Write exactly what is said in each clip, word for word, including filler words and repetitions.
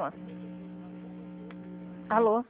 Alô? Alô?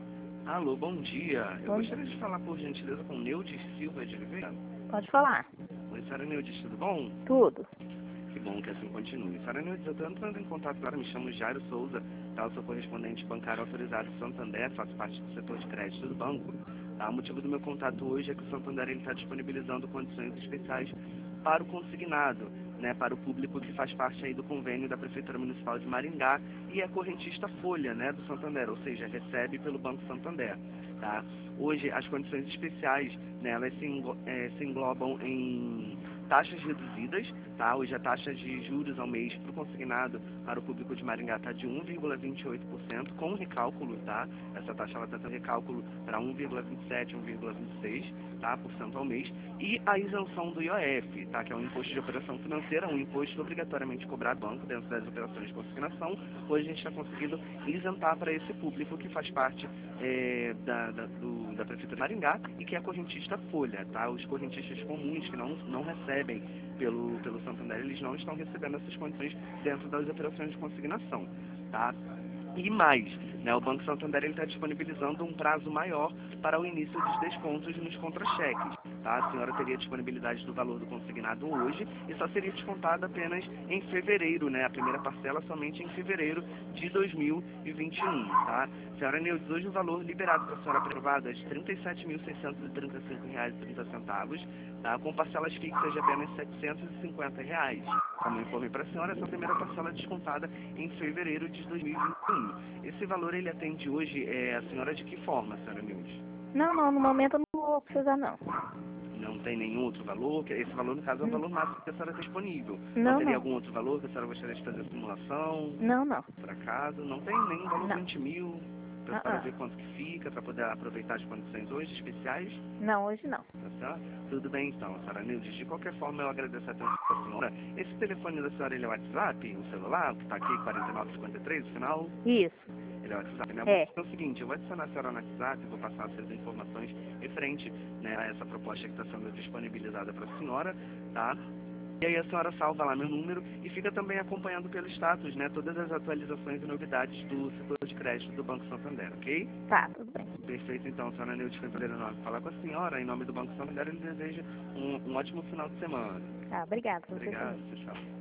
Alô, bom dia. Eu Bom gostaria de falar, por gentileza, com Neudes Silva de Oliveira. Pode falar. Oi, senhora Neudes, tudo bom? Tudo. Que bom que assim continue. Senhora Neudes, eu estou entrando em contato agora, me chamo Jairo Souza, tá? Eu sou correspondente bancário autorizado do Santander, faço parte do setor de crédito do banco. Tá? O motivo do meu contato hoje é que o Santander está disponibilizando condições especiais para o consignado, né, para o público que faz parte aí do convênio da Prefeitura Municipal de Maringá e é correntista folha, né, do Santander, ou seja, recebe pelo Banco Santander. Tá? Hoje, as condições especiais, né, elas se, englo é, se englobam em taxas reduzidas, tá? Hoje a taxa de juros ao mês para o consignado para o público de Maringá está de um vírgula vinte e oito por cento, com recálculo, tá? Essa taxa ela está tendo recálculo para um vírgula vinte e sete, um vírgula vinte e seis, tá? Por cento ao mês. E a isenção do I O F, tá? Que é um imposto de operação financeira, um imposto obrigatoriamente cobrado ao banco dentro das operações de consignação. Hoje a gente está conseguindo isentar para esse público que faz parte é, da, da, do, da Prefeitura de Maringá e que é correntista folha, tá? Os correntistas comuns que não, não recebem pelo, pelo Santander, eles não estão recebendo essas condições dentro das operações de consignação, tá? E mais, né, o Banco Santander está disponibilizando um prazo maior para o início dos descontos nos contra-cheques. Tá? A senhora teria disponibilidade do valor do consignado hoje e só seria descontada apenas em fevereiro, né? A primeira parcela somente em fevereiro de dois mil e vinte e um. Tá? Senhora Neudes, hoje o valor liberado para a senhora aprovado é de trinta e sete mil seiscentos e trinta e cinco reais e trinta centavos, tá? Com parcelas fixas de apenas setecentos e cinquenta reais. Como eu informei para a senhora, essa primeira parcela é descontada em fevereiro de dois mil e vinte e um. Esse valor ele atende hoje é, a senhora de que forma, senhora Neudes? Não, não, no momento eu não vou precisar, não. Não tem nenhum outro valor? Que esse valor, no caso, é o valor máximo que a senhora tem disponível. Não, Não, teria não. algum outro valor que a senhora gostaria de fazer a simulação? Não, não. Por acaso? Não tem nenhum valor Não. vinte mil? Para a Ah, senhora ah. ver quanto que fica, para poder aproveitar as condições hoje especiais? Não, hoje não. Tá certo? Tudo bem então, senhora Neudes. De qualquer forma, eu agradeço a atenção da senhora. Esse telefone da senhora, ele é o WhatsApp, o celular, que está aqui, quarenta e nove cinquenta e três, no final? Isso. Ele é o WhatsApp, né? É. É o seguinte, eu vou adicionar a senhora no WhatsApp, vou passar essas informações referente, né, a essa proposta que está sendo disponibilizada para a senhora, tá? E aí a senhora salva lá meu número e fica também acompanhando pelo status, né, todas as atualizações e novidades do setor de crédito do Banco Santander, ok? Tá, tudo bem. Perfeito, então, senhora Neudes Cantoreira Nova, falar com a senhora, em nome do Banco Santander, ele deseja um, um ótimo final de semana. Tá, obrigada. Obrigado, tchau, tchau.